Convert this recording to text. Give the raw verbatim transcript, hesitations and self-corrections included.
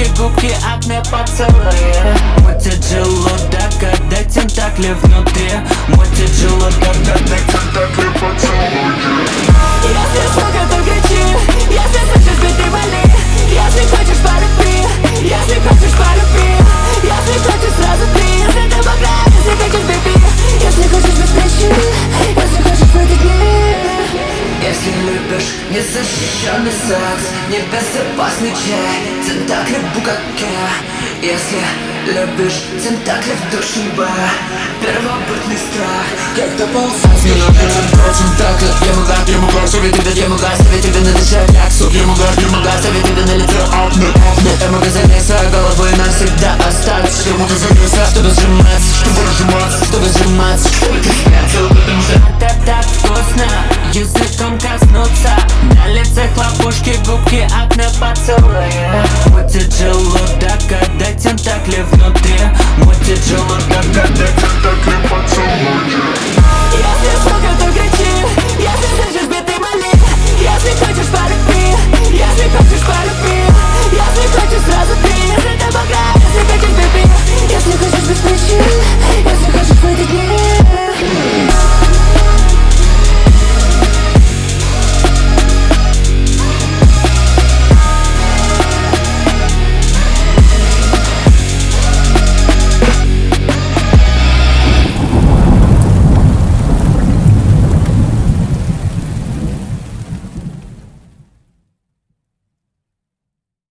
хлопушки, губки, акне, поцелуи. Мутит желудок, когда тентакли внутри. Мутит желудок, когда тентакли поцелуи. Если сука, то кричи. Если слышишь, бей, вали. Если хочешь, полюби. Если хочешь, полюби. Если хочешь, сразу ты. Если ты богат, если хочешь, беби. Если хочешь, без причин. Если хочешь, потекни. Если любишь незащищенный секс, небезопасный чай, тентакли в букаке. Если любишь тентакли в душеве, первобытный страх, когда ползать. Не напишем против тентакли. Ему гад, ему гад, совет тебе, ему гад, совет тебе на душе реакцию. Ему гад, ему гад, совет тебе на лице акне, акне. Ему гад залеза, головой навсегда оставить. Ему гад залеза, чтобы сжиматься, чтобы сжиматься, чтобы сжиматься, чтобы ты спрятал, потому что это так вкусно, языком коснуться. На лице хлопушки, губки, акне, поцелуи. Мутит желудок,